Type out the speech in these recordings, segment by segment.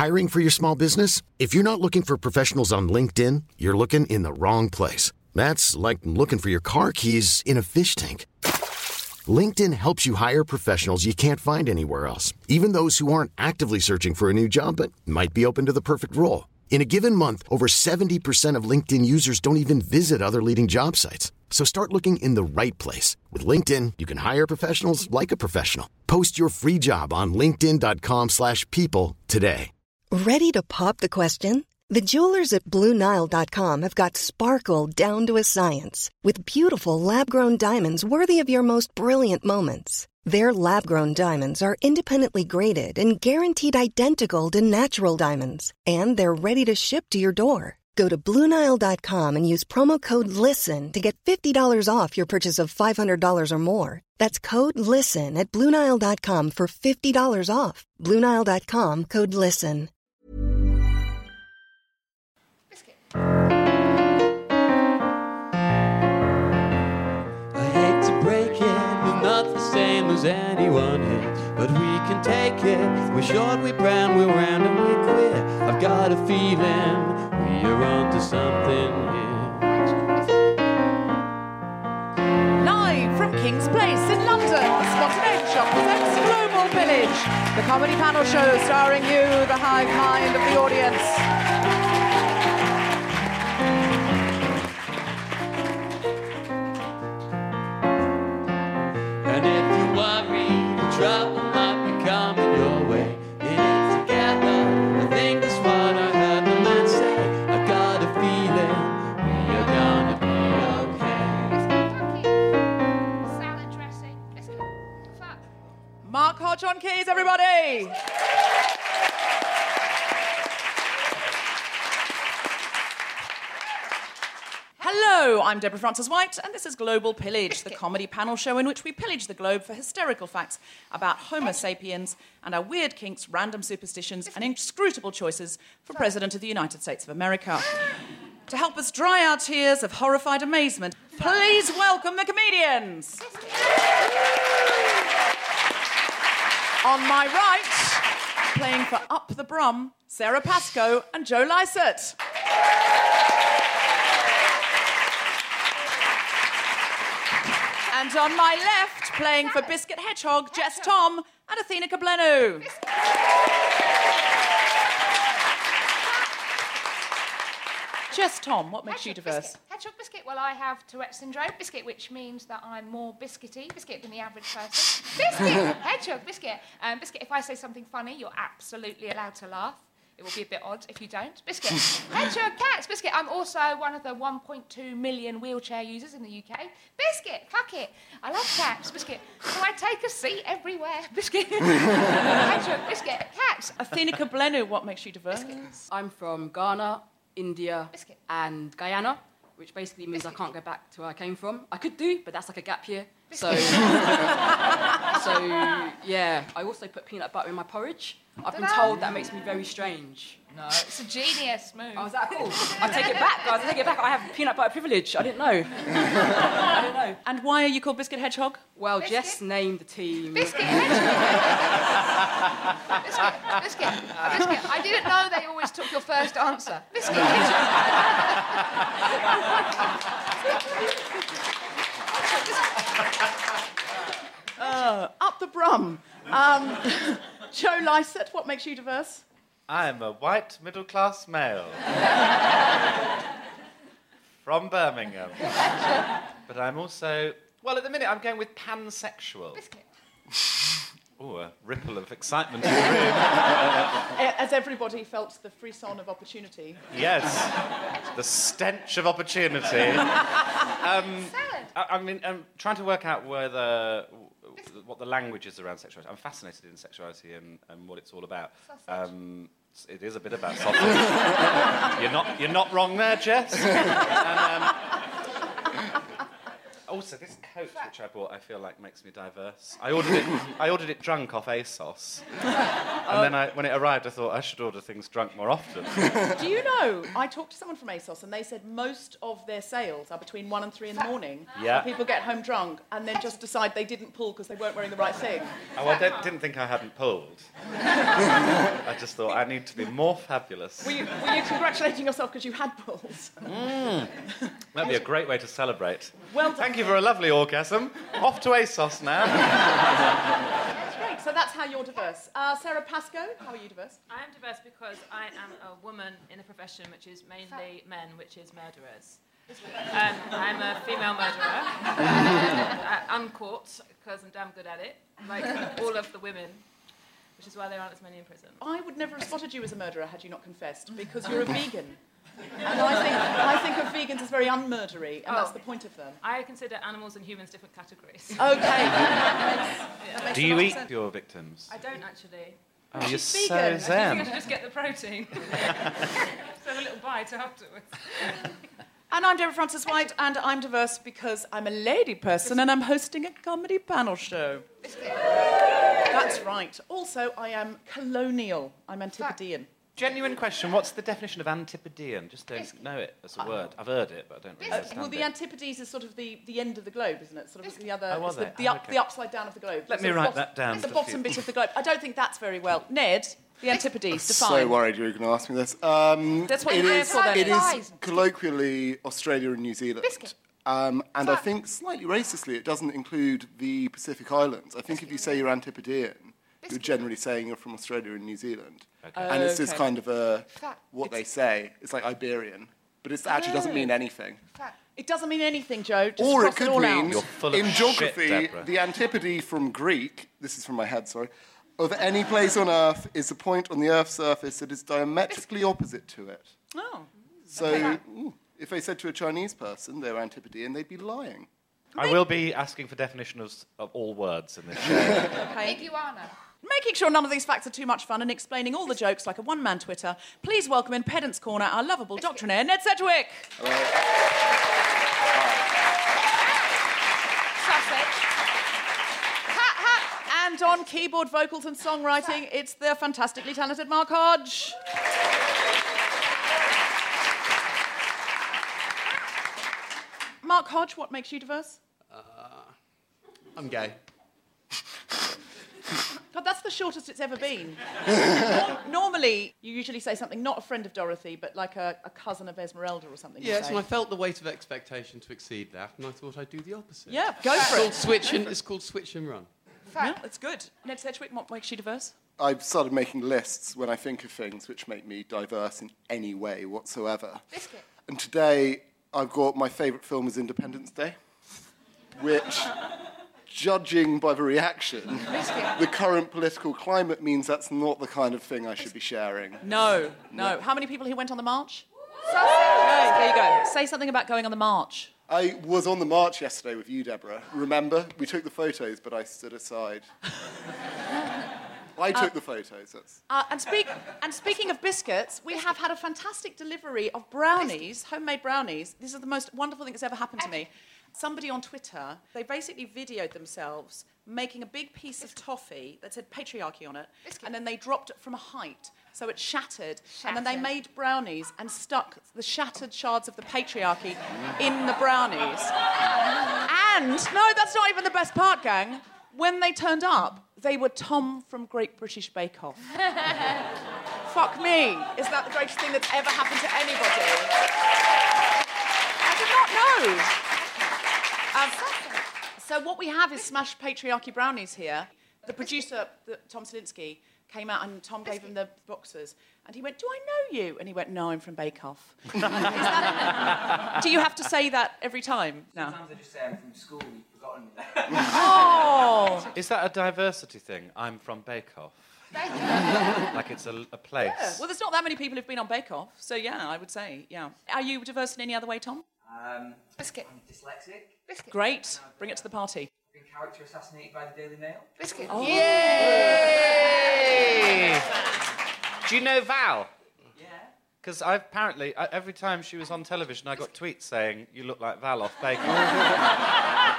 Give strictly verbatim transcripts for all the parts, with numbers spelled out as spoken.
Hiring for your small business? If you're not looking for professionals on LinkedIn, you're looking in the wrong place. That's like looking for your car keys in a fish tank. LinkedIn helps you hire professionals you can't find anywhere else, even those who aren't actively searching for a new job but might be open to the perfect role. In a given month, over seventy percent of LinkedIn users don't even visit other leading job sites. So start looking in the right place. With LinkedIn, you can hire professionals like a professional. Post your free job on linkedin.com slash people today. Ready to pop the question? The jewelers at Blue Nile dot com have got sparkle down to a science with beautiful lab-grown diamonds worthy of your most brilliant moments. Their lab-grown diamonds are independently graded and guaranteed identical to natural diamonds, and they're ready to ship to your door. Go to Blue Nile dot com and use promo code LISTEN to get fifty dollars off your purchase of five hundred dollars or more. That's code LISTEN at Blue Nile dot com for fifty dollars off. Blue Nile dot com, code LISTEN. I hate to break it, we're not the same as anyone here, but we can take it. We're short, we're brown, we're round and we're queer. I've got a feeling we are onto something here. Live from King's Place in London, the Spontaneity Shop presents Global Village, the comedy panel show starring you, the hive mind of the audience. And if you worry, the trouble might be coming your way. In it together, I think that's what I heard the man say. I got a feeling we are gonna be okay. Salad dressing. Let's go. Fuck. Mark Hodge on keys, everybody! Hello, I'm Deborah Frances-White, and this is Global Pillage, the comedy panel show in which we pillage the globe for hysterical facts about Homo sapiens and our weird kinks, random superstitions, and inscrutable choices for President of the United States of America. To help us dry our tears of horrified amazement, please welcome the comedians. On my right, playing for Up the Brum, Sarah Pascoe and Joe Lycett. And on my left, playing for Biscuit Hedgehog, Jess Tom and Athena Kablenu. Jess Tom, what makes you diverse? Biscuit. Hedgehog biscuit. Well, I have Tourette syndrome. Biscuit, which means that I'm more biscuity, biscuit than the average person. Biscuit, hedgehog biscuit. Um, biscuit, if I say something funny, you're absolutely allowed to laugh. It will be a bit odd if you don't. Biscuit. Hedgehog, cats, biscuit. I'm also one of the one point two million wheelchair users in the U K. Biscuit, fuck it. I love cats, biscuit. So I take a seat everywhere. Biscuit. Hedgehog, biscuit, cats. Athena Kablenu, what makes you diverse? Biscuit. I'm from Ghana, India, Biscuit. and Guyana, which basically means Biscuit. I can't go back to where I came from. I could do, but that's like a gap year. So, Biscuit. so yeah. I also put peanut butter in my porridge. I've been Ta-da. told that makes me very strange. No, it's a genius move. Oh, is that cool? I take it back, guys. I take it back. I have peanut butter privilege. I didn't know. I didn't know. And why are you called Biscuit Hedgehog? Well, Biscuit? Jess named the team. Biscuit, hedgehog. biscuit, biscuit, biscuit. I didn't know they always took your first answer. Biscuit, Uh, up the Brum. Um, Joe Lycett, what makes you diverse? I am a white middle-class male from Birmingham. But I'm also, well, at the minute I'm going with pansexual. biscuit. Ooh, a ripple of excitement in the room. As everybody felt the frisson of opportunity. Yes, the stench of opportunity. Um, Salad. I, I mean, I'm trying to work out where the, what the language is around sexuality. I'm fascinated in sexuality and, and what it's all about. Um, it is a bit about sausage. you're not you're not wrong there, Jess. And, um, Also, this coat which I bought, I feel like makes me diverse. I ordered it. I ordered it drunk off ASOS, and then I, when it arrived, I thought I should order things drunk more often. Do you know, I talked to someone from ASOS and they said most of their sales are between one and three in the morning. Yeah. People get home drunk and then just decide they didn't pull because they weren't wearing the right thing. Oh, I don't, didn't think I hadn't pulled. I just thought I need to be more fabulous. Were you, were you congratulating yourself because you had pulls? Mm. That'd be a great way to celebrate. Well done. Thank you for a lovely orgasm. Off to ASOS now. That's great. So that's how you're diverse. Uh, Sarah Pascoe, how are you diverse? I am diverse because I am a woman in a profession which is mainly men, which is murderers. Um, I'm a female murderer, uh, uncaught, because I'm damn good at it, like all of the women, which is why there aren't as many in prison. I would never have spotted you as a murderer had you not confessed, because you're a vegan. And I think, I think of vegans as very unmurdery, and Oh. that's the point of them. I consider animals and humans different categories. Okay. That makes, that makes Do a you lot of eat sense. your victims? I don't actually. Oh, you're She's so vegan. I think I zen. should just get the protein. So have a little bite afterwards. And I'm Deborah Frances White, and I'm diverse because I'm a lady person and I'm hosting a comedy panel show. That's right. Also, I am colonial. I'm Antipodean. Genuine question, what's the definition of Antipodean? Just don't know it as a word. I've heard it, but I don't really Uh, understand well, the it. Antipodes is sort of the, the end of the globe, isn't it? Sort of the other, Oh, was it's the, it? the, up, Okay. the upside down of the globe. Let The me sort of write bottom- that down The for bottom future. bit of the globe. I don't think that's very well. Ned, the Antipodes, define. So worried you were going to ask me this. Um, That's what it you're here is, for, then. It Guys. is colloquially Australia and New Zealand. Biscuit. Um, and I think slightly racistly, it doesn't include the Pacific Islands. I think if you say you're Antipodean, you're generally saying you're from Australia and New Zealand. And it's this Okay. kind of a, Fact. what they say, it's like Iberian. But it actually doesn't mean anything. Fact. It doesn't mean anything, Joe. Just Or it cross could all mean, out. You're full of in shit, geography, Deborah. the antipode from Greek, this is from my head, sorry, of any place on Earth is a point on the Earth's surface that is diametrically opposite to it. Oh. So, ooh, if they said to a Chinese person they're Antipodean, they'd be lying. I will be asking for definitions of all words in this show. Okay. Iguana. Making sure none of these facts are too much fun and explaining all the jokes like a one-man Twitter, please welcome in Pedant's Corner our lovable doctrinaire, Ned Sedgwick. Sausage. Ha, ha. And on keyboard, vocals and songwriting, it's the fantastically talented Mark Hodge. Mark Hodge, what makes you diverse? I'm gay. God, that's the shortest it's ever been. Nor- normally, you usually say something not a friend of Dorothy, but like a, a cousin of Esmeralda or something. you Yes, say. and I felt the weight of expectation to exceed that, and I thought I'd do the opposite. Yeah, go It's for called it. switch and it's called switch and run. Yeah, it's good. Ned Sedgwick, what makes you diverse? I've started making lists when I think of things which make me diverse in any way whatsoever. Biscuit. And today, I've got my favourite film is Independence Day, which, judging by the reaction, the current political climate means that's not the kind of thing I should be sharing. No, no. How many people here went on the march? Okay, there you go. Say something about going on the march. I was on the march yesterday with you, Deborah. Remember? We took the photos, but I stood aside. I took the photos. That's... Uh, and, speak, and speaking of biscuits, we have had a fantastic delivery of brownies, homemade brownies. This is the most wonderful thing that's ever happened to me. Somebody on Twitter, they basically videoed themselves making a big piece of toffee that said patriarchy on it, and then they dropped it from a height, so it shattered, and then they Shattered. made brownies and stuck the shattered shards of the patriarchy in the brownies. And, no, that's not even the best part, gang. When they turned up, they were Tom from Great British Bake Off. Fuck me. Is that the greatest thing that's ever happened to anybody? I did not know. Um, so what we have is smashed patriarchy brownies here. The producer, the, Tom Selinsky, came out and Tom gave him the boxes. And he went, do I know you? And he went, no, I'm from Bake Off. Is that, do you have to say that every time? No. Sometimes I just say I'm from school, you've forgotten. Oh! Is that a diversity thing? I'm from Bake Off. Like it's a, a place. Yeah. Well, there's not that many people who've been on Bake Off, so yeah, I would say, yeah. Are you diverse in any other way, Tom? Um, Biscuit. I'm dyslexic. Biscuit. Great. Bring it to the party. I've been character assassinated by the Daily Mail. Biscuit. Oh. Yay! Do you know Val? Yeah. Because I apparently, I, every time she was on television, I got tweets saying, you look like Val off Bake Off.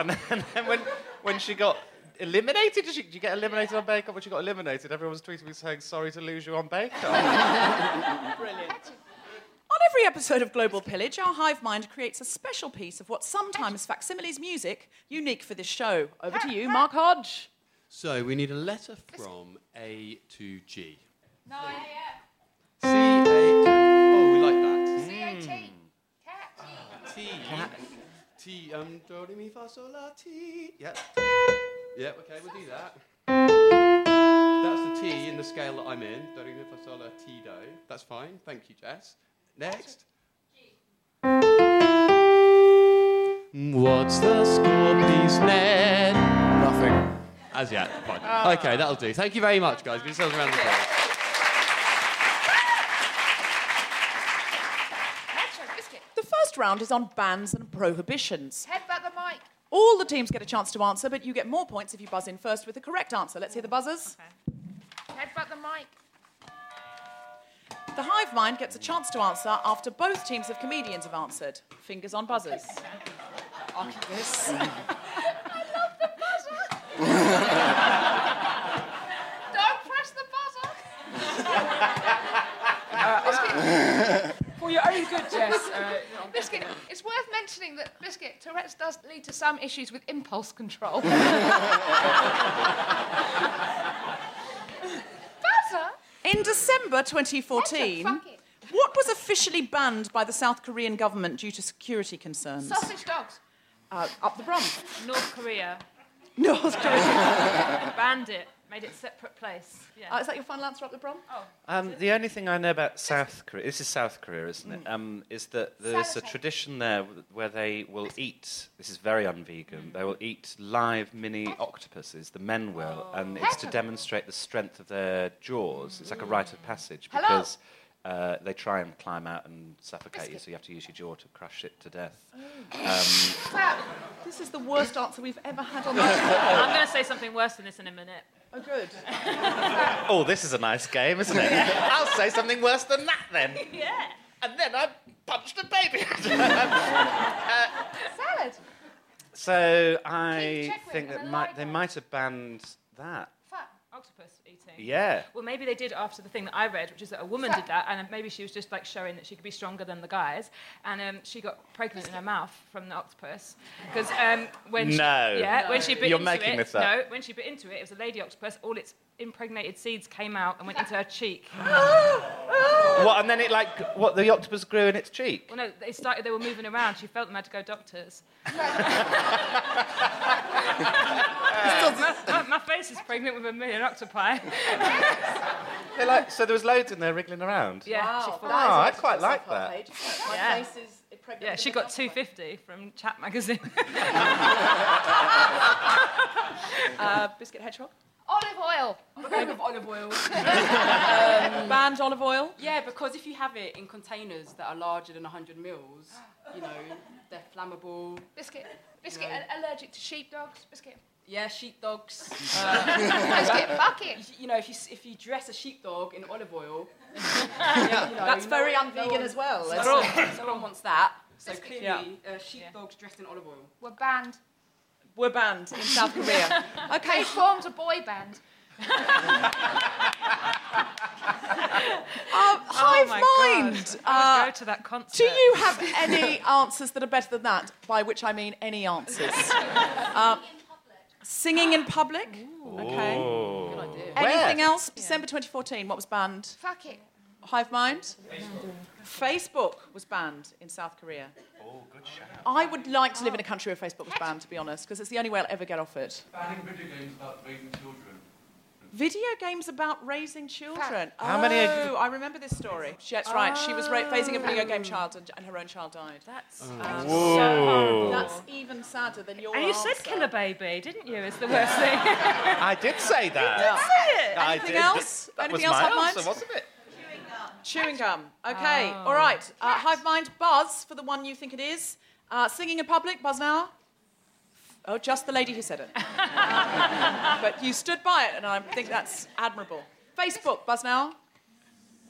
And then, and then when, when she got eliminated, did, she, did you get eliminated on Bake Off? When she got eliminated, everyone was tweeting me saying, sorry to lose you on Bake Off. Brilliant. On every episode of Global Pillage, our hive mind creates a special piece of what sometimes facsimiles music unique for this show. Over to you, Mark Hodge. So we need a letter from A to G. No. C A. Oh, we like that. C A T. Cat. T. T. Um. Do re mi fa sol la ti. Yeah. Yeah. Okay, we'll do that. That's the T in the scale that I'm in. Do re mi fa sol la ti do. That's fine. Thank you, Jess. Next. What's the score, please, Ned? Nothing. As yet. Fine. Okay, that'll do. Thank you very much, guys. Give yourselves a round of applause. The first round is on bans and prohibitions. Headbutt the mic. All the teams get a chance to answer, but you get more points if you buzz in first with the correct answer. Let's hear the buzzers. Okay. Headbutt the mic. The hive mind gets a chance to answer after both teams of comedians have answered. Fingers on buzzers. Archivist. I love the buzzer. Don't press the buzzer. Uh, for your own good, Jess. Uh, Biscuit, it's worth mentioning that Biscuit, Tourette's does lead to some issues with impulse control. Buzzer? In December twenty fourteen, Fuck it. what was officially banned by the South Korean government due to security concerns? Sausage dogs. Uh, up the brum. North Korea. North Korea. Banned it. Made it a separate place. Yeah. Uh, is that your final answer, up the brum? Oh. Um, the only thing I know about South Korea, this is South Korea, isn't it? Um, is that there's a tradition there where they will eat, this is very un-vegan, they will eat live mini octopuses, the men will, and it's to demonstrate the strength of their jaws. It's like a rite of passage Hello? because uh, they try and climb out and suffocate you, so you have to use your jaw to crush it to death. Um, This is the worst answer we've ever had on the I'm going to say something worse than this in a minute. Oh, good. oh, this is a nice game, isn't it? I'll say something worse than that then. Yeah. And then I punched a baby. Salad. So Keep I check with think and that a might, light they one. might have banned that. Fuck. Octopus eating. Yeah. Well, maybe they did after the thing that I read, which is that a woman did that, and maybe she was just like showing that she could be stronger than the guys, and um, she got pregnant in her mouth from the octopus because um, when she, No. yeah, when she bit You're into making it, this up. no, when she bit into it, it was a lady octopus. All its impregnated seeds came out and went into her cheek. What? And then it like what? The octopus grew in its cheek. Well, no, they started. They were moving around. She felt them had to go doctors. my, my, my face is pregnant with a million octopi. They're like, so there was loads in there wriggling around. Yeah, Wow, she that thought, Oh, is I an quite excellent like self-help that. page, isn't it? My Yeah. face is pregnant yeah, with she a got big two fifty from Chat magazine. Uh, Biscuit Hedgehog. Olive oil. I'm going with olive oil. Um, banned olive oil. Yeah, because if you have it in containers that are larger than one hundred mils, you know, they're flammable. Biscuit. Biscuit. No. a- Allergic to sheepdogs. Biscuit. Yeah, sheepdogs. Biscuit. Fuck it. You know, if you s- if you dress a sheepdog in olive oil, you know, That's no very one- un-vegan no one- as well. Let's- No one, no one wants that. So clearly, Yeah. uh, sheepdogs dressed in olive oil. We're banned. We're banned in South Korea. Okay. They formed a boy band. Uh, hive my mind. God. I would Uh, go to that concert. do you have any answers that are better than that? By which I mean any answers. Uh, singing in public. Okay. Oh. Good idea. Anything Where? else? December twenty fourteen. What was banned? Fuck it. Hive mind. Facebook was banned in South Korea. Oh, good shout. I would like to live in a country where Facebook was banned, to be honest, because it's the only way I'll ever get off it. Banning video games about raising children. Video games about raising children. How oh, many are- I remember this story. She- That's right. She was ra- raising a video game child, and, and her own child died. That's Um, so Whoa. horrible. That's even sadder than your And you answer. said kill a baby, didn't you? Is the worst thing. I did say that. Yeah. I Anything did. else? That Anything was else, my Hive Mind? answer, wasn't it? Chewing gum. Okay. Oh. All right. Uh, Hive Mind, buzz for the one you think it is. Uh, singing in public, buzz now. Oh, just the lady who said it. But you stood by it, and I think that's admirable. Facebook, buzz now.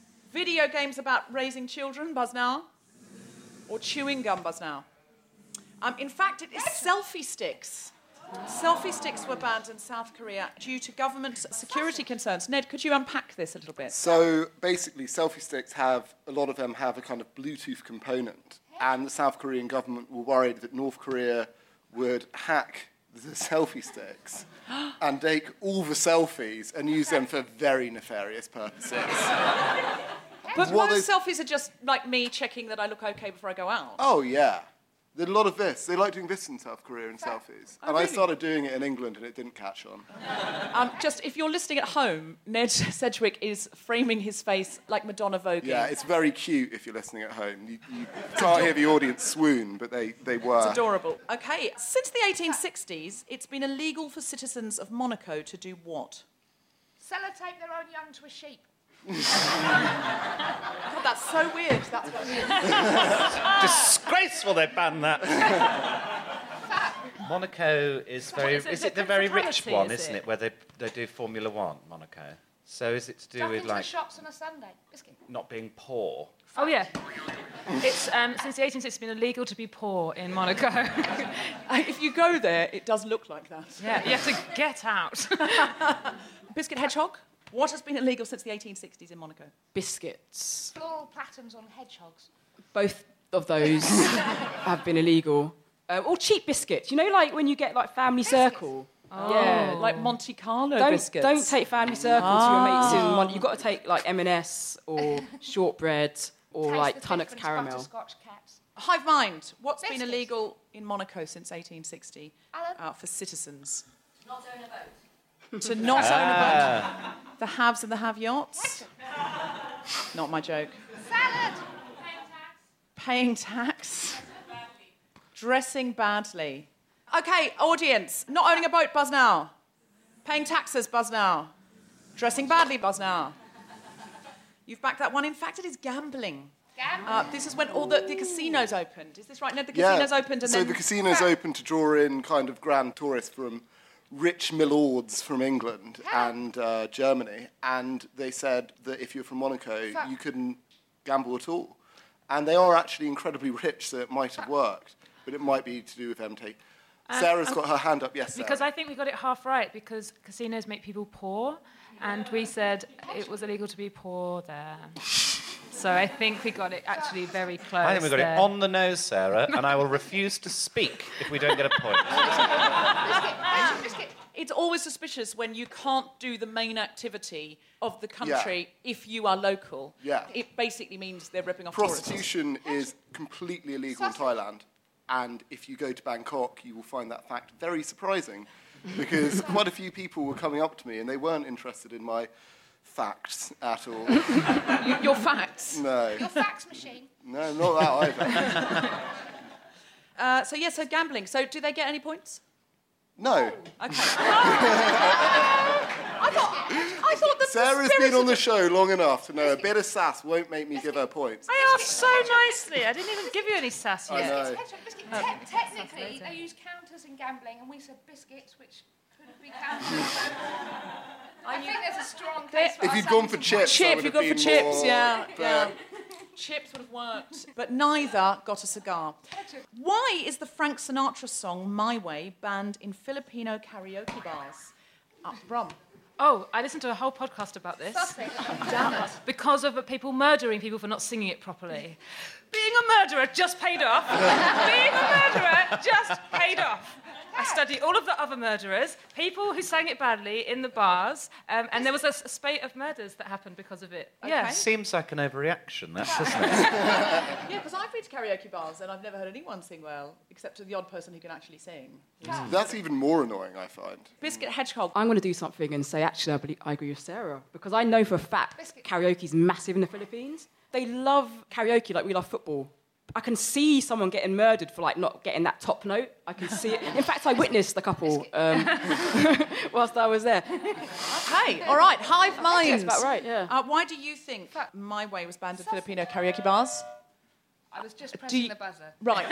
Video games about raising children, buzz now. Or chewing gum, buzz now. Um, in fact, it is selfie sticks. Selfie sticks were banned in South Korea due to government security concerns. Ned, could you unpack this a little bit? So basically, selfie sticks have, a lot of them have a kind of Bluetooth component. And the South Korean government were worried that North Korea would hack the selfie sticks and take all the selfies and use them for very nefarious purposes. But What most they- selfies are just like me checking that I look okay before I go out. Oh, yeah. There's a lot of this. They like doing this in South Korea in selfies. Oh, and I really? started doing it in England and it didn't catch on. Um, just if you're listening at home, Ned Sedgwick is framing his face like Madonna voguing. Yeah, it's very cute if you're listening at home. You, you can't hear the audience swoon, but they, they were. It's adorable. Okay, since the eighteen sixties, it's been illegal for citizens of Monaco to do what? Sellotape their own young to a sheep. God, that's so weird. That's what it is. Disgraceful they banned that. Monaco is very... Is it Is the it the very rich fatality, one, is isn't it? it, where they, they do Formula One, Monaco? So is it to do Jump with, into the like, shops on a Sunday. Biscuit. not being poor? Oh, yeah. It's, um, since the eighteen sixties, it's been illegal to be poor in Monaco. If you go there, it does look like that. Yeah, you have to get out. Biscuit Hedgehog, what has been illegal since the eighteen sixties in Monaco? Biscuits. Floral patterns on hedgehogs. Both of those have been illegal. Uh, or cheap biscuits. You know, like when you get like family circle. Oh, Yeah, like Monte Carlo don't, biscuits. Don't take family circle to your mates in one. You've got to take like M and S or shortbread or Taste like the Tunnocks difference, caramel. Butterscotch caps. Hive Mind, what's been Biscuits. illegal in Monaco since eighteen sixty Alan? uh, for citizens? Not own a boat. To not own a boat. The haves and the have-yachts? Not my joke. Salad. Paying tax. Dressing badly. Okay, audience. Not owning a boat, buzz now. Paying taxes, buzz now. Dressing badly, buzz now. You've backed that one. In fact, it is gambling. Gambling. Uh, this is when all the, the casinos opened. Is this right, Ned? The Yeah. casinos opened and so then... the casinos opened to draw in kind of grand tourists from rich milords from England and uh, Germany, and they said that if you're from Monaco, Fuck. you couldn't gamble at all. And they are actually incredibly rich, so it might have worked, but it might be to do with them taking... Um, Sarah's um, got her hand up, yes, Sarah. Because I think we got it half right, because casinos make people poor, and we said it was illegal to be poor there. So I think we got it actually very close. I think we got there. it on the nose, Sarah, and I will refuse to speak if we don't get a point. Biscuit. Biscuit. It's always suspicious when you can't do the main activity of the country if you are local. Yeah. It basically means they're ripping off tourists. Prostitution is completely illegal in Thailand, and if you go to Bangkok, you will find that fact very surprising, because quite a few people were coming up to me and they weren't interested in my facts at all. Y- Your facts? No. Your fax machine. No, not that either. Uh, so, yes, so gambling. So, do they get any points? No. Okay. I thought, I thought that Sarah's the been on the spirit show long enough to know a bit of sass won't make me give her points. I asked so nicely. I didn't even give you any sass I yet. know. Hedgehog biscuit. Te- technically, they use counters in gambling, and we said biscuits, which could be counters. I think there's a strong case for If us you'd gone for having chips, I Chip, would you have got for been chips, more, yeah, but- yeah. Chips would have worked. But neither got a cigar. Why is the Frank Sinatra song My Way banned in Filipino karaoke bars? Up Brum. Oh, I listened to a whole podcast about this. Sausage. Damn it. Because of people murdering people for not singing it properly. Being a murderer just paid off. Being a murderer just paid off. I studied all of the other murderers, people who sang it badly in the bars, um, and there was a, a spate of murders that happened because of it. Yeah. Seems like an overreaction, that, doesn't it? Yeah, because I've been to karaoke bars and I've never heard anyone sing well, except to the odd person who can actually sing. That's even more annoying, I find. Biscuit Hedgehog. I'm going to do something and say, actually, I, believe, I agree with Sarah. Because I know for a fact karaoke is massive in the Philippines. They love karaoke like we love football. I can see someone getting murdered for like not getting that top note. I can see it. In fact, I witnessed a couple um, whilst I was there. Okay, all right, Hive Minds. That's about right, yeah. Uh, why do you think My Way was banned in Filipino karaoke bars? I was just Do pressing you- the buzzer. Right.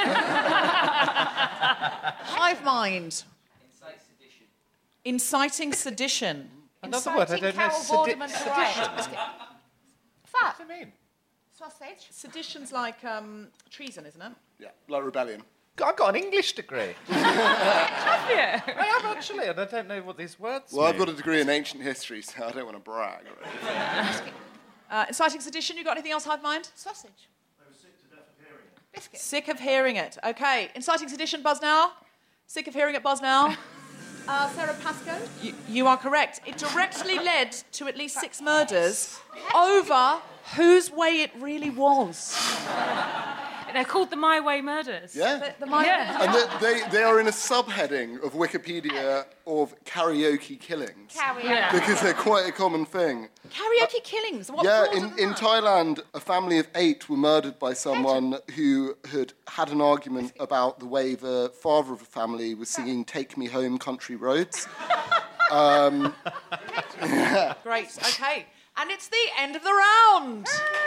Hive Mind. Incite sedition. Inciting sedition. Another word I don't know. Carol Sedi- Vorderman to riot. Fat. What do you mean? Sausage. Sedition's like um, treason, isn't it? Yeah, like rebellion. I've got an English degree. Have you? I have actually, and I don't know what these words Well, mean. I've got a degree in ancient history, so I don't want to brag. Or anything. Uh, inciting sedition, you got anything else, Hive Mind? Sausage. Biscuit. Sick of hearing it. Okay, inciting sedition, buzz now. Sick of hearing it, buzz now. Uh, Sarah Pascoe. You, you are correct. It directly led to at least six murders over whose way it really was. They're called the My Way murders. Yeah. The, the my- Yeah. And they, they, they are in a subheading of Wikipedia of karaoke killings. Karaoke. Yeah. Because they're quite a common thing. Karaoke killings. What yeah, broader in, than in that? Thailand, a family of eight were murdered by someone who had had an argument about the way the father of the family was singing Take Me Home, Country Roads. um, Great. Okay, and it's the end of the round.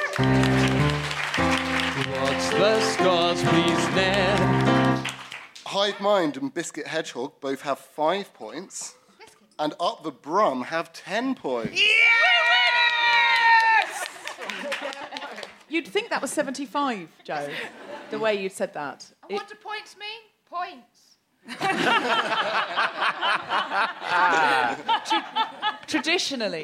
What's the scores, please, Ned? Hive Mind and Biscuit Hedgehog both have five points. And Up the Brum have ten points. You'd think that was seventy-five, Joe, the way you'd said that. And what do points mean? Points. Tra- traditionally.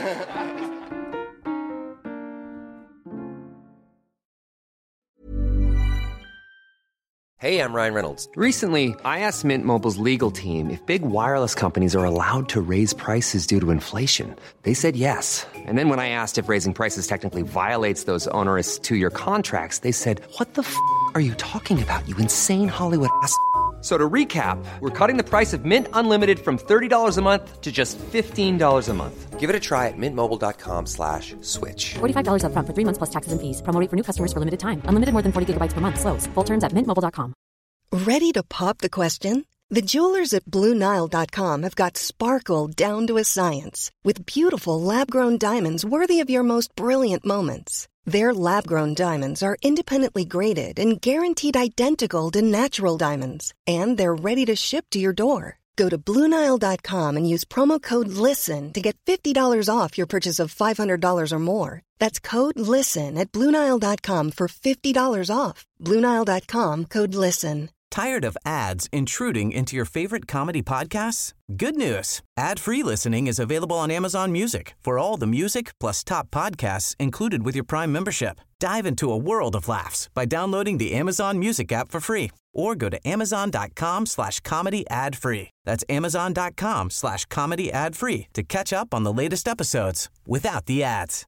Hey, I'm Ryan Reynolds. Recently, I asked Mint Mobile's legal team if big wireless companies are allowed to raise prices due to inflation. They said yes. And then when I asked if raising prices technically violates those onerous two-year contracts, they said, "What the f*** are you talking about, you insane Hollywood ass f- So to recap, we're cutting the price of Mint Unlimited from thirty dollars a month to just fifteen dollars a month. Give it a try at mintmobile.com slash switch. forty-five dollars up front for three months plus taxes and fees. Promo rate for new customers for limited time. Unlimited more than forty gigabytes per month. Slows full terms at mint mobile dot com. Ready to pop the question? The jewelers at Blue Nile dot com have got sparkle down to a science with beautiful lab-grown diamonds worthy of your most brilliant moments. Their lab-grown diamonds are independently graded and guaranteed identical to natural diamonds, and they're ready to ship to your door. Go to Blue Nile dot com and use promo code LISTEN to get fifty dollars off your purchase of five hundred dollars or more. That's code LISTEN at Blue Nile dot com for fifty dollars off. Blue Nile dot com, code LISTEN. Tired of ads intruding into your favorite comedy podcasts? Good news. Ad-free listening is available on Amazon Music for all the music plus top podcasts included with your Prime membership. Dive into a world of laughs by downloading the Amazon Music app for free or go to amazon.com slash comedy ad free. That's amazon.com slash comedy ad free to catch up on the latest episodes without the ads.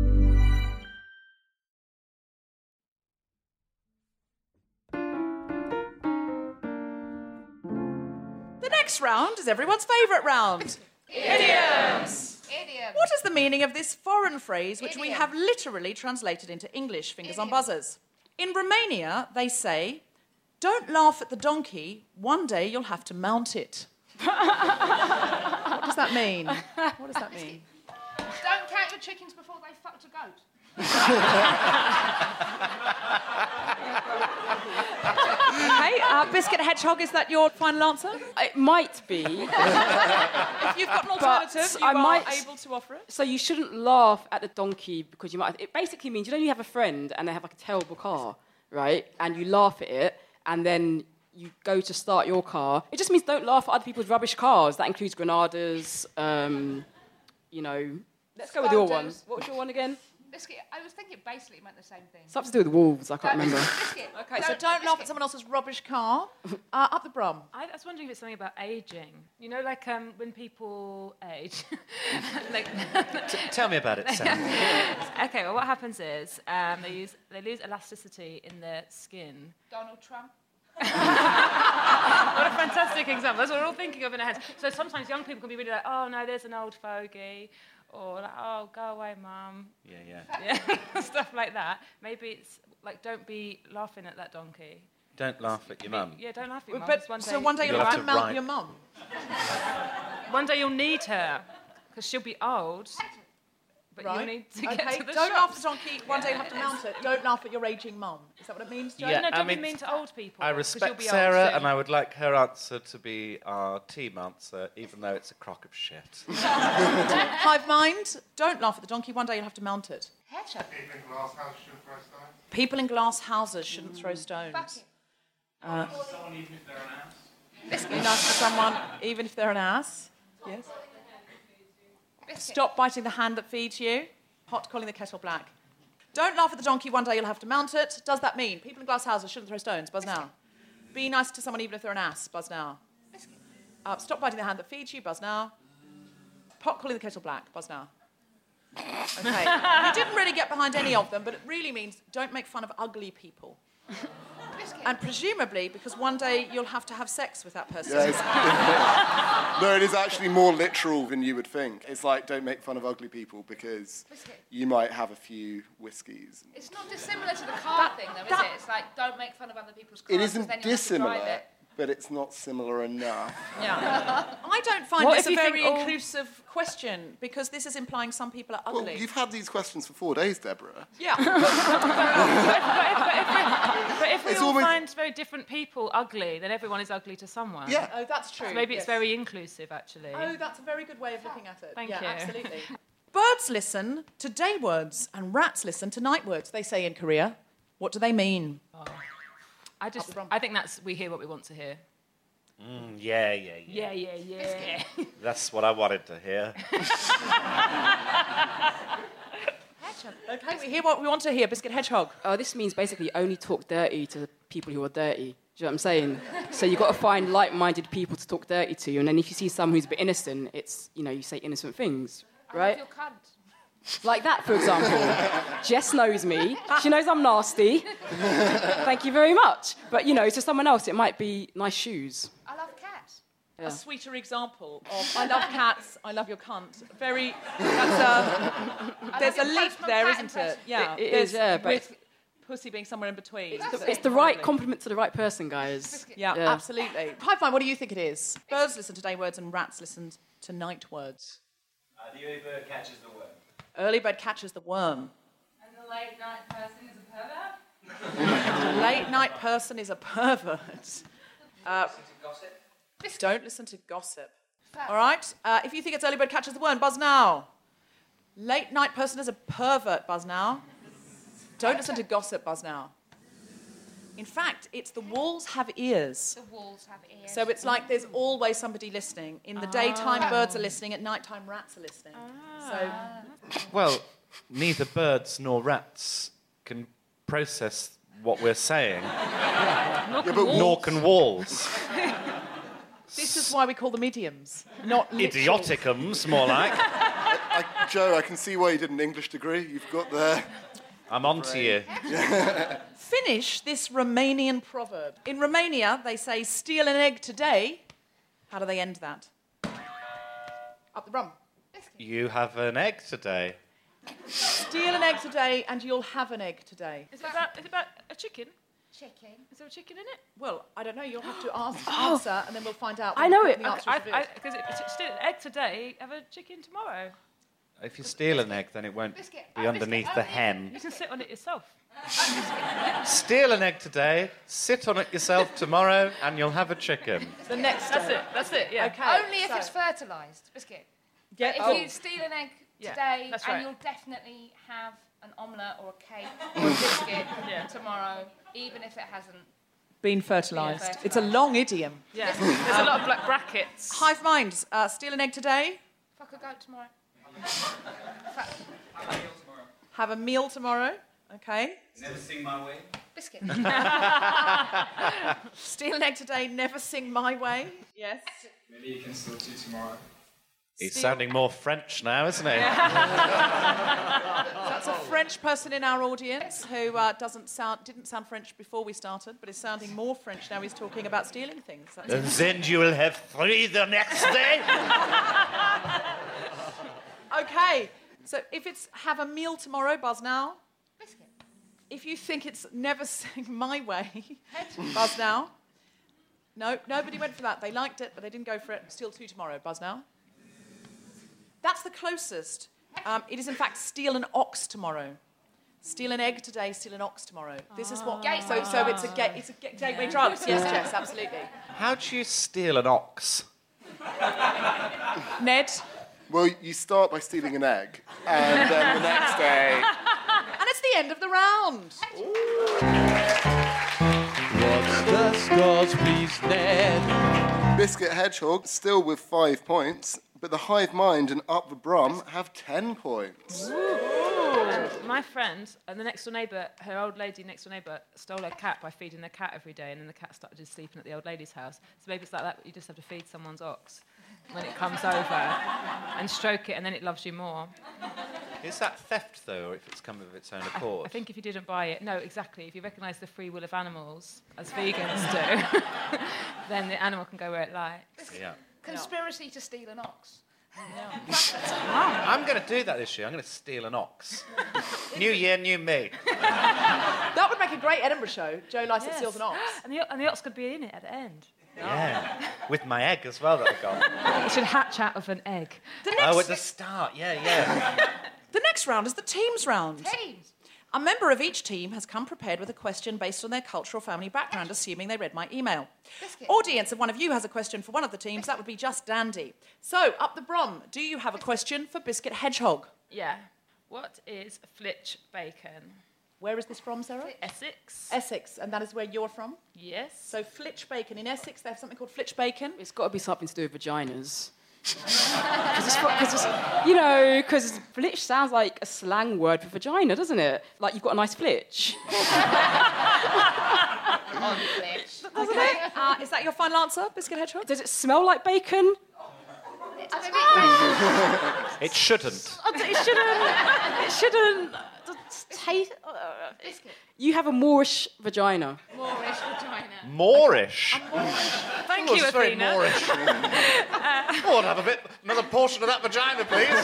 The next round is everyone's favourite round. Idioms. Idiom. What is the meaning of this foreign phrase which we Idiom. have literally translated into English? Fingers on Idiom. buzzers. In Romania, they say, "Don't laugh at the donkey, one day you'll have to mount it." What does that mean? What does that mean? Don't count your chickens before they fucked a goat. Okay, uh, Biscuit Hedgehog, is that your final answer? It might be. If you've got an But alternative, you I are might- able to offer it. So you shouldn't laugh at the donkey because you might. It basically means, you know, you have a friend and they have like a terrible car, right? And you laugh at it, and then you go to start your car. It just means don't laugh at other people's rubbish cars. That includes Granadas. Um, you know, let's go with your one. Skodas. What was your one again? Biscuit, I was thinking it basically meant the same thing. Something to do with wolves. I can't Don't- remember. Biscuit. Okay, so don't laugh at someone else's rubbish car. Uh, up the brum. I was wondering if it's something about aging. You know, like um, when people age. like, T- tell me about it, Sam. okay, well, what happens is um, they use they lose elasticity in their skin. Donald Trump. What a fantastic example. That's what we're all thinking of in our heads. So sometimes young people can be really like, oh no, there's an old fogey, or like, oh, go away, mum. Yeah, yeah. Yeah, stuff like that. Maybe it's like, don't be laughing at that donkey. Don't laugh at your mum. Yeah, don't laugh at your mum. But, It's one so day one day you'll, You'll have have to to mount write. your mum. One day you'll need her, because she'll be old. But Right. you'll need to okay. get to the Don't shops. laugh at the donkey. One day you'll have to mount it. Don't laugh at your aging mum. Is that what it means, Joe? Yeah, no, I don't be mean, mean to old people. I 'cause you'll respect be old Sarah, soon. and I would like her answer to be our team answer, even though it's a crock of shit. Hive mind. Don't laugh at the donkey. One day you'll have to mount it. Hedgehog. People in glass houses shouldn't throw stones. People in glass houses shouldn't throw stones. Bucket. Uh, Someone even if they're an ass. Be nice to someone, even if they're an ass. Yes. Stop biting the hand that feeds you. Pot calling the kettle black. Don't laugh at the donkey, one day you'll have to mount it. Does that mean people in glass houses shouldn't throw stones? Buzz now. Be nice to someone even if they're an ass. Buzz now. Uh, stop biting the hand that feeds you. Buzz now. Pot calling the kettle black. Buzz now. Okay. You didn't really get behind any of them, but it really means don't make fun of ugly people. And presumably, because one day you'll have to have sex with that person. Yeah, no, it is actually more literal than you would think. It's like, don't make fun of ugly people because you might have a few whiskies. It's not dissimilar to the car thing, though, is it? It's like, don't make fun of other people's cars. It isn't then you have to drive dissimilar, it. but it's not similar enough. Yeah. I don't find What this if a you very think all- inclusive question, because this is implying some people are ugly. Well, you've had these questions for four days, Deborah. Yeah. But if we It's all almost- find very different people ugly, then everyone is ugly to someone. Yeah. Oh, that's true. So maybe yes. it's very inclusive, actually. Oh, that's a very good way of looking at it. Thank yeah, you. absolutely. Birds listen to day words and rats listen to night words, they say in Korea. What do they mean? Oh. I just, I think that's, we hear what we want to hear. Mm, yeah, yeah, yeah. Yeah, yeah, yeah. That's what I wanted to hear. Okay, we hear what we want to hear, Biscuit Hedgehog. Oh, this means basically only talk dirty to people who are dirty. Do you know what I'm saying? So you've got to find like-minded people to talk dirty to, and then if you see someone who's a bit innocent, it's, you know, you say innocent things, right? I love your cunt. Like that, for example. Jess knows me. She knows I'm nasty. Thank you very much. But, you know, to someone else, it might be nice shoes. I love cats. Yeah. A sweeter example of I love cats, I love your cunt. Very, that's a, there's a leap there, isn't it? Yeah, It- it there's- is, yeah, but- with pussy being somewhere in between. It's the, it's the right compliment to the right person, guys. Yeah, absolutely. High five, what do you think it is? Birds listen to day words and rats listen to night words. Uh, the early bird catches the worm. Early bird catches the worm. And the late night person is a pervert? The late night person is a pervert. Uh, Gossip. don't listen to gossip. All right? Uh, if you think it's early bird catches the worm, buzz now. Late night person is a pervert, buzz now. Don't listen to gossip, buzz now. In fact, it's the walls have ears. The walls have ears. So it's like there's always somebody listening. In the daytime, birds are listening. At nighttime, rats are listening. So Well, neither birds nor rats can process what we're saying. Nor can but walls. Nor can walls. this is why we call them idioms, not literal. Idioticums, more like. I, Joe, I can see why you did an English degree. You've got the... I'm on to you. Finish this Romanian proverb. In Romania, they say, steal an egg today. How do they end that? Up the rum. You have an egg today. Steal an egg today and you'll have an egg today. Is it about, is it about a chicken? Chicken. Is there a chicken in it? Well, I don't know. You'll have to ask, Oh. answer and then we'll find out. I know when it. The answer is revealed. Because it's still an egg today, have a chicken tomorrow. If you steal an egg, then it won't Biscuit. be Oh, underneath biscuit. the Oh, hen. You can sit on it yourself. Steal an egg today, sit on it yourself tomorrow, and you'll have a chicken. The next That's day. it, that's it, yeah. Okay. Only if so- it's fertilised. Biscuit. Yeah, But if oh. you steal an egg Yeah, today, that's and right. you'll definitely have an omelette or a cake or a biscuit Yeah. tomorrow, even if it hasn't. Been fertilised. fertilised. It's a long idiom. Yeah, there's a lot of black brackets. Hive minds. Uh, steal an egg today. Fuck a goat tomorrow. Have a meal tomorrow. Okay. Never sing my way. Biscuit. Steal an egg today. Never sing my way. Yes. Maybe you can still do tomorrow. He's sounding more French now, isn't he? That's a French person in our audience who uh, doesn't sound, didn't sound French before we started, but is sounding more French now. He's talking about stealing things. That's And then you will have three the next day. Okay. So if it's have a meal tomorrow, buzz now. Biscuit. If you think it's never sing my way, buzz now. No, nobody went for that. They liked it, but they didn't go for it. Steal two tomorrow, buzz now. That's the closest. Um, it is, in fact, steal an ox tomorrow. Steal an egg today, steal an ox tomorrow. This is what. Gateway So, so it's a ga- it's a ga- gateway drugs. Yes, Jess, absolutely. How do you steal an ox? Ned. Well, you start by stealing an egg, and then the next day... And it's the end of the round. What's the scores, please, Ned. Biscuit Hedgehog still with five points, but the Hive Mind and Up the Brum have ten points. And my friend, and the next door neighbour, her old lady next door neighbour, stole her cat by feeding the cat every day, and then the cat started just sleeping at the old lady's house. So maybe it's like that, but you just have to feed someone's ox when it comes over and stroke it, and then it loves you more. Is that theft, though, or if it's come of its own accord? I, I think if you didn't buy it, no, exactly. If you recognise the free will of animals, as vegans do, then the animal can go where it likes. Yeah. Conspiracy to steal an ox. I'm going to do that this year. I'm going to steal an ox. New year, new me. That would make a great Edinburgh show. Joe Lycett Yes. steals an ox. And the, and the ox could be in it at the end. Yeah. With my egg as well that I got. It should hatch out of an egg. The next, Oh, at the start. Yeah, yeah. the next round is the teams round. Teams. A member of each team has come prepared with a question based on their cultural family background, assuming they read my email. Biscuit. Audience, if one of you has a question for one of the teams, that would be just dandy. So, Up the Brum, do you have a question for Biscuit Hedgehog? Yeah. What is flitch bacon? Where is this from, Sarah? Essex. Essex, and that is where you're from? Yes. So flitch bacon. In Essex, they have something called flitch bacon. It's got to be something to do with vaginas. Because it's, cause it's, you know, because flitch sounds like a slang word for vagina, doesn't it? Like you've got a nice flitch. On flitch. Doesn't it? Uh, is that your final answer, Biscuit Hedgehog? Does it smell like bacon? It shouldn't. It shouldn't. It shouldn't. Taste. Biscuit. You have a Moorish vagina. Moorish vagina. Moorish. Thank Oh, you, it's very Athena. Moorish. Oh, I'll have a bit, another portion of that vagina, please.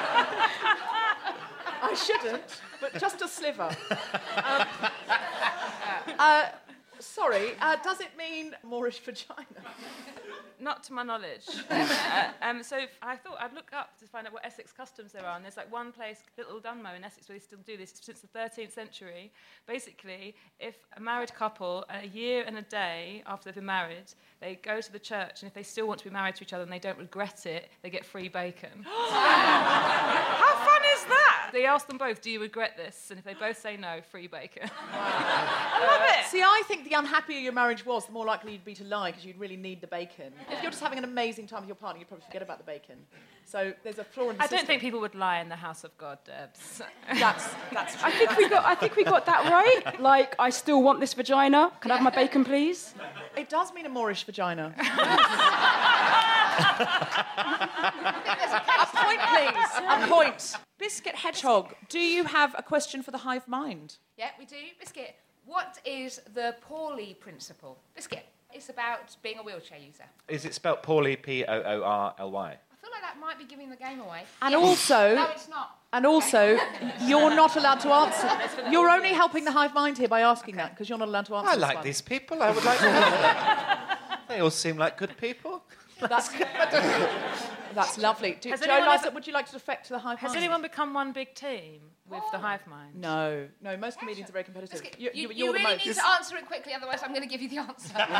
I shouldn't, but just a sliver. Um, uh, sorry, uh, does it mean Moorish vagina? Not to my knowledge. uh, um, so if- I thought I'd look up to find out what Essex customs there are, and there's like one place, Little Dunmow in Essex, where they still do this since the thirteenth century. Basically, if a married couple, a year and a day after they've been married, they go to the church, and if they still want to be married to each other and they don't regret it, they get free bacon. How fun is that? They ask them both, do you regret this? And if they both say no, free bacon. I love it. See, I think the unhappier your marriage was, the more likely you'd be to lie because you'd really need the bacon. If you're just having an amazing time with your partner, you'd probably forget about the bacon. So there's a flaw in the I system. don't think people would lie in the house of God, Debs. That's, that's true. I think we got. I think we got that right. Like, I still want this vagina. Can I have my bacon, please? It does mean a Moorish vagina. A point, please. A point. Biscuit Hedgehog, do you have a question for the Hive Mind? Yeah, we do. Biscuit, what is the Pauli principle? Biscuit, it's about being a wheelchair user. Is it spelt poorly, P O O R L Y? I feel like that might be giving the game away. And Yes. also... No, it's not. And also, you're not allowed to answer. You're only helping the Hive Mind here by asking that, because you're not allowed to answer I this like one. these people. I would like to know them. They all seem like good people. That's good. That's lovely. Do, Has Joe anyone Lycett, ever- would you like to defect to the Hive Has Mind? anyone become one big team with the Hive Mind? No. No, most comedians are very competitive. Biscuit, You, you, you, you you're the really most. need to answer it quickly, otherwise I'm going to give you the answer. no,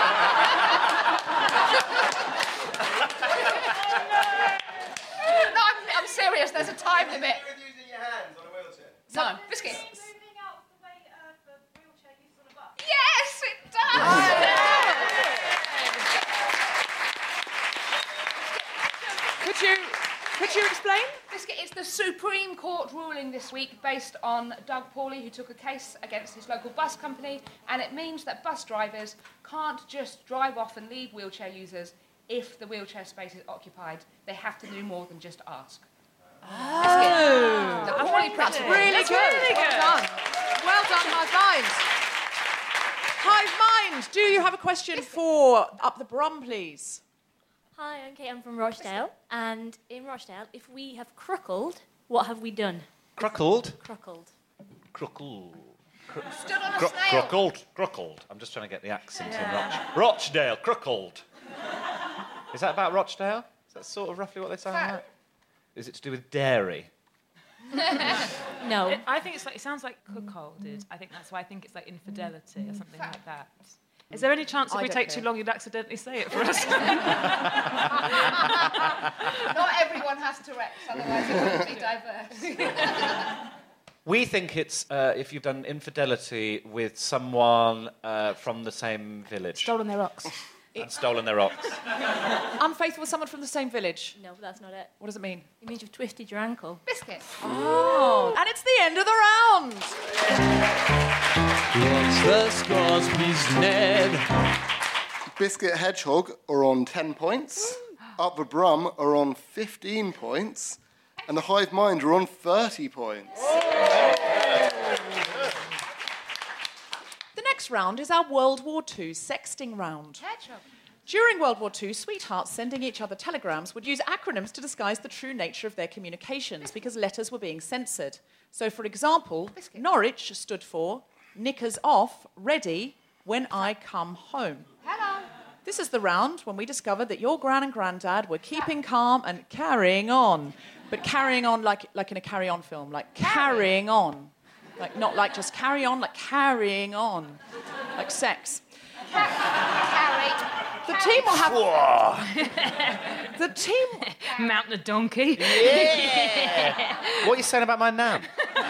I'm, I'm serious. There's a time limit. No, Biscuit. Yes, it does. Could you, could you explain? Biscuit, it's the Supreme Court ruling this week based on Doug Pauli, who took a case against his local bus company, and it means that bus drivers can't just drive off and leave wheelchair users if the wheelchair space is occupied. They have to do more than just ask. Oh. The Pauli That's principle. really That's good. really Well good. done. Well done, Hive Mind. Hive Mind, do you have a question for Up the Brum, please? Hi, I'm Kate. I'm from Rochdale. And in Rochdale, if we have cruckled, what have we done? Cruckled? Cruckled. Cruckle. Stood on a Cru- snail. Cruckled. Cruckled. I'm just trying to get the accent in. Roch- Rochdale. Cruckled. Is that about Rochdale? Is that sort of roughly what they sound like? Is it to do with dairy? No. It, I think it's like, it sounds like cuckolded. I think that's why I think it's like infidelity or something like that. Is there any chance if I we don't take care. too long you'd accidentally say it for us? Not everyone has Tourette's, otherwise it wouldn't be diverse. We think it's uh, if you've done infidelity with someone uh, from the same village. Stolen their ox. And stolen their ox. Unfaithful with someone from the same village. No, that's not it. What does it mean? It means you've twisted your ankle. Biscuit. Oh. And it's the end of the round. What's the scores, please, Ned? Biscuit Hedgehog are on ten points. Up the Brum are on fifteen points. And the Hive Mind are on thirty points. The next round is our World War Two sexting round. Hedgehog. During World War Two, sweethearts sending each other telegrams would use acronyms to disguise the true nature of their communications because letters were being censored. So, for example, Biscuit. Norwich stood for knickers off, ready, when I come home. Hello. This is the round when we discovered that your gran and granddad were keeping calm and carrying on. But carrying on like, like in a carry-on film, like carrying on. Like not like just carry on, like carrying on. Like sex. Carry. The team will have... the team... Mountain a donkey. Yeah! What are you saying about my nan?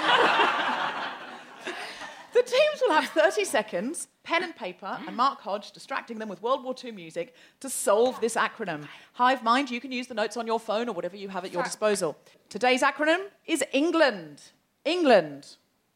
The teams will have thirty seconds, pen and paper, and Mark Hodge distracting them with World War Two music to solve this acronym. Hive Mind, you can use the notes on your phone or whatever you have at your disposal. Today's acronym is England. England.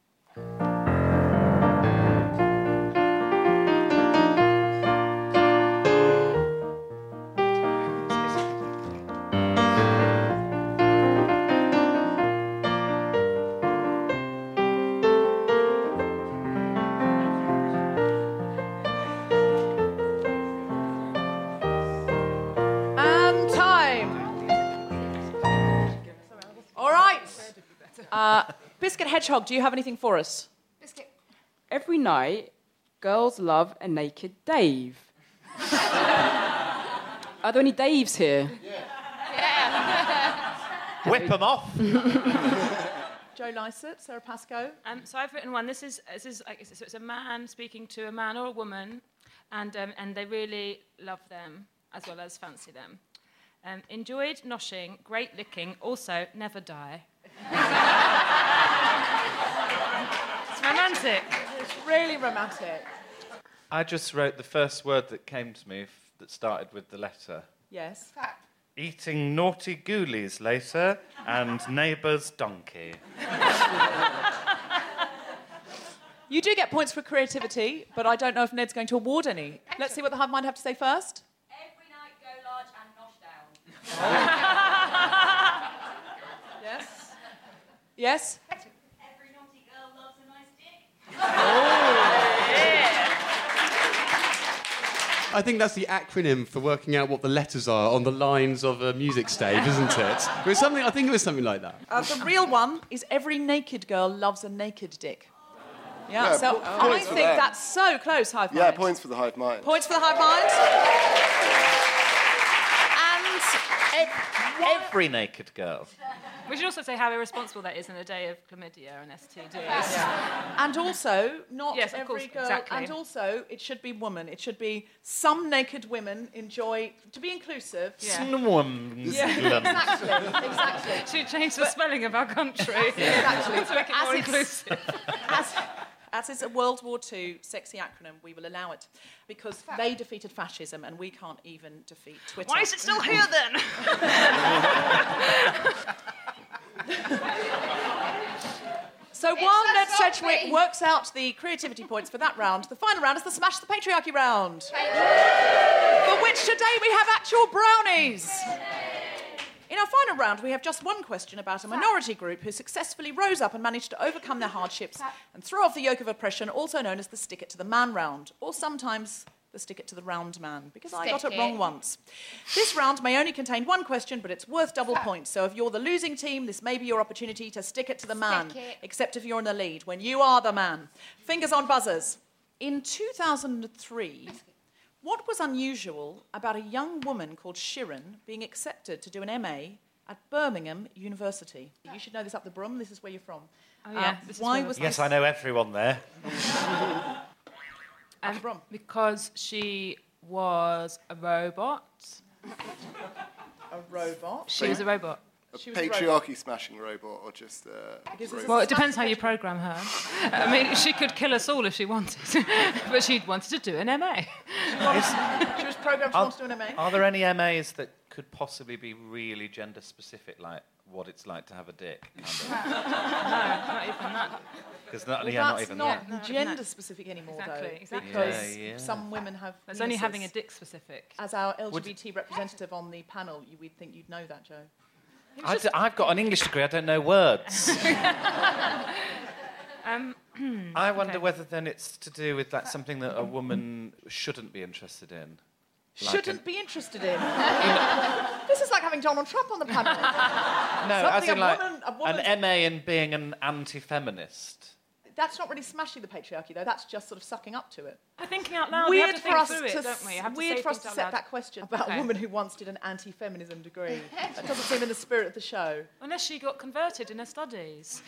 Uh, Biscuit Hedgehog, do you have anything for us? Biscuit. Every night, girls love a naked Dave. Are there any Daves here? Yeah. Whip them off. Joe Lysett, Sarah Pascoe. Um, so I've written one. This is this is like, so it's a man speaking to a man or a woman, and um, and they really love them as well as fancy them. Um, enjoyed noshing, great licking, also never die. It's romantic. It's really romantic. I just wrote the first word that came to me f- that started with the letter. Yes. Eating naughty ghoulies later and neighbour's donkey. You do get points for creativity, but I don't know if Ned's going to award any. Let's see what the Hive Mind have to say first. Every night go large and nosh down. Yes. Yes? Every naughty girl loves a nice dick. I think that's the acronym for working out what the letters are on the lines of a music stage, isn't it? It was something. I think it was something like that. Uh, the real one is every naked girl loves a naked dick. Yeah, Yeah, so po- I points for think that. that's so close, Hive Mind. Yeah, points for the Hive Mind. Points for the Hive Mind. And Every naked girl. We should also say how irresponsible that is in a day of chlamydia and S T Ds. And also, not Yes, of every course, girl. exactly. And also, it should be woman. It should be some naked women enjoy, to be inclusive. Snwums. Yeah, exactly, exactly. Should change the spelling of our country. Exactly. To make it As more it's- inclusive. As, as is a World War Two sexy acronym, we will allow it because they defeated fascism and we can't even defeat Twitter. Why is it still here then? So while Ned Sedgwick works out the creativity points for that round, the final round is the Smash the Patriarchy round, for which today we have actual brownies. In our final round, we have just one question about a minority group who successfully rose up and managed to overcome their hardships and throw off the yoke of oppression, also known as the Stick It to the Man round, or sometimes the Stick It to the Round Man, because I got Stick it wrong it. once. This round may only contain one question, but it's worth double points. So if you're the losing team, this may be your opportunity to stick it to the man, Stick it. except if you're in the lead, when you are the man. Fingers on buzzers. In two thousand three, what was unusual about a young woman called Shirin being accepted to do an M A at Birmingham University? You should know this up the Brum. This is where you're from. Oh, yeah, Um, this is why where- was Yes, this? I know everyone there. Um, because she was a robot. A robot. She was a robot. A She was a patriarchy smashing robot or just a robot? Well, it depends how you program her. I mean, she could kill us all if she wanted, but she wanted to do an M A. She was programmed to Are, want to do an M A. are there any M As that could possibly be really gender specific, like what it's like to have a dick? Kind of? No, not even that. Because not, Well, yeah, not that's even not that. No, gender no. specific anymore, Exactly, though. exactly. Because Yeah, yeah. some women have. There's only penises. having a dick specific. As our L G B T representative on the panel, you would think you'd know that, Joe. I d- I've got an English degree, I don't know words. um, I wonder okay. whether then it's to do with that something that a woman shouldn't be interested in. Like Shouldn't an- be interested in. This is like having Donald Trump on the panel. No, as Something in a like woman- a an woman's- M A in being an anti-feminist. That's not really smashing the patriarchy, though. That's just sort of sucking up to it. We're thinking out loud. we Weird have to for think us through to it, don't we? Have to weird say for us things to out set loud. that question about Okay. a woman who once did an anti-feminism degree. That doesn't seem in the spirit of the show. Unless she got converted in her studies.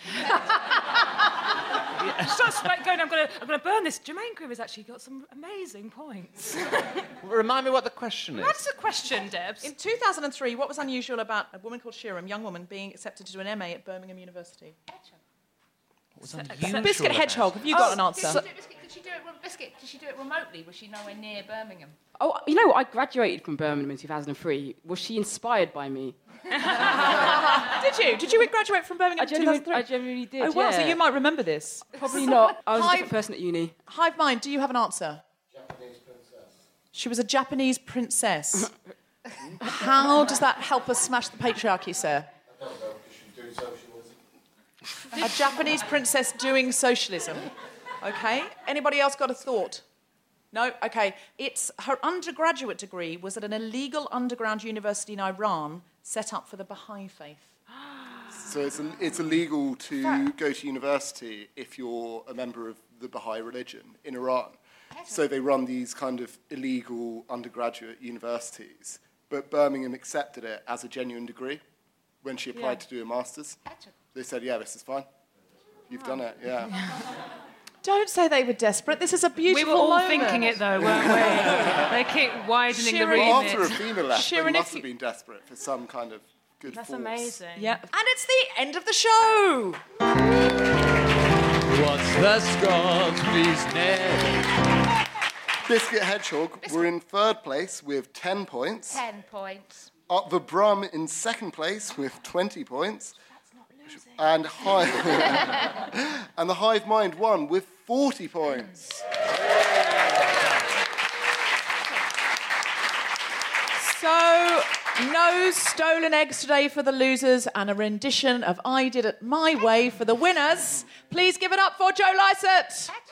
Starts like going, I'm going to I'm going to burn this. Jermaine Greer has actually got some amazing points. Remind me what the question is. That's the question, Debs. In two thousand three, what was unusual about a woman called Shiram, young woman, being accepted to do an M A at Birmingham University? What was unusual Biscuit about Hedgehog, it? have you got Oh, an answer? Did she, do, Biscuit, did she do it? re- Biscuit, did she do it remotely? Was she nowhere near Birmingham? Oh, you know, I graduated from Birmingham in two thousand three. Was she inspired by me? Did you? Did you graduate from Birmingham I in genuinely, two thousand three? I genuinely did. Oh, wow, so yeah. you might remember this. Probably not. I was a Hive- different person at uni. Hive Mind, do you have an answer? Japanese princess. She was a Japanese princess. How does that help us smash the patriarchy, sir? I don't know, because she's doing socialism. A Japanese princess doing socialism. Okay. Anybody else got a thought? No? Okay. It's her undergraduate degree was at an illegal underground university in Iran set up for the Baha'i faith. So it's, it's illegal to go to university if you're a member of the Baha'i religion in Iran. So they run these kind of illegal undergraduate universities. But Birmingham accepted it as a genuine degree when she applied Yeah. to do a master's. They said, yeah, this is fine. You've done it, yeah. Don't say they were desperate. This is a beautiful We were all moment. thinking it, though, weren't we? They keep widening the Shirin- remit. Well, after Athena left, Sharon, they if must you- have been desperate for some kind of good That's force. amazing. Yeah. And it's the end of the show. What's the score, please, Ned? Biscuit Hedgehog were in third place with ten points. Ten points. Up the Brum in second place with twenty points. And, Hive and the Hive Mind won with forty points. So, no stolen eggs today for the losers and a rendition of I Did It My Way for the winners. Please give it up for Joe Lysett,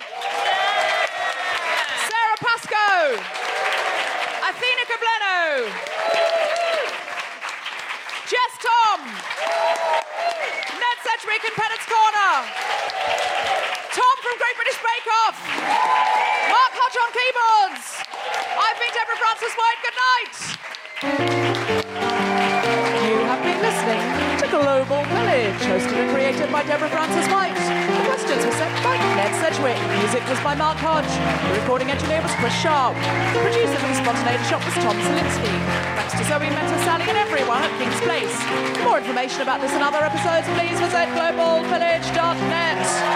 Sarah Pascoe, Athena Kableno, Jess Tom, Ned Sedgwick in Pettit's Corner, Tom from Great British Bake Off, Mark Hodge on keyboards. I've been Deborah Francis White. Good night. You have been listening to Global Village, hosted and created by Deborah Francis White. The questions were sent by Ned Sedgwick. Music was by Mark Hodge. The recording engineer was Chris Sharp. The producer for the Spontaneity Shop was Tom Selinsky. Thanks to Zoe, Meta, Sally and everyone at King's Place. For more information about this and other episodes, please visit global village dot net.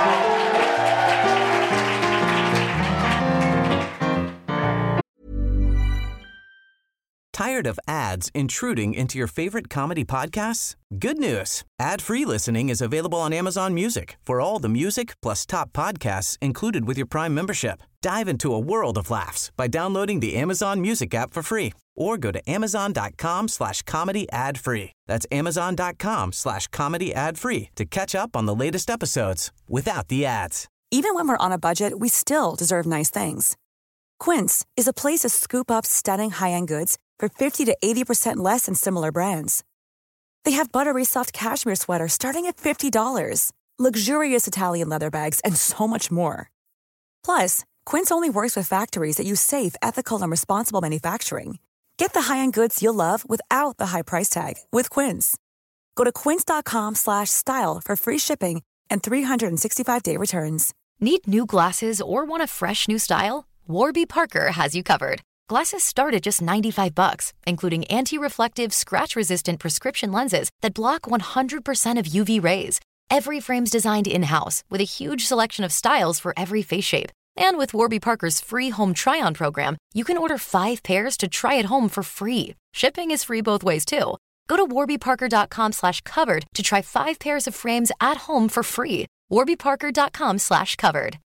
Tired of ads intruding into your favorite comedy podcasts? Good news. Ad-free listening is available on Amazon Music for all the music plus top podcasts included with your Prime membership. Dive into a world of laughs by downloading the Amazon Music app for free or go to amazon.com slash comedy ad free. That's amazon.com slash comedy ad free to catch up on the latest episodes without the ads. Even when we're on a budget, we still deserve nice things. Quince is a place to scoop up stunning high-end goods for fifty to eighty percent less than similar brands. They have buttery soft cashmere sweaters starting at fifty dollars, luxurious Italian leather bags, and so much more. Plus, Quince only works with factories that use safe, ethical, and responsible manufacturing. Get the high-end goods you'll love without the high price tag with Quince. Go to quince.com slash style for free shipping and three sixty-five day returns. Need new glasses or want a fresh new style? Warby Parker has you covered. Glasses start at just ninety-five bucks, including anti-reflective, scratch-resistant prescription lenses that block one hundred percent of U V rays. Every frame's designed in-house with a huge selection of styles for every face shape. And with Warby Parker's free home try-on program, you can order five pairs to try at home for free. Shipping is free both ways, too. Go to warbyparker.com slash covered to try five pairs of frames at home for free. warbyparker.com slash covered.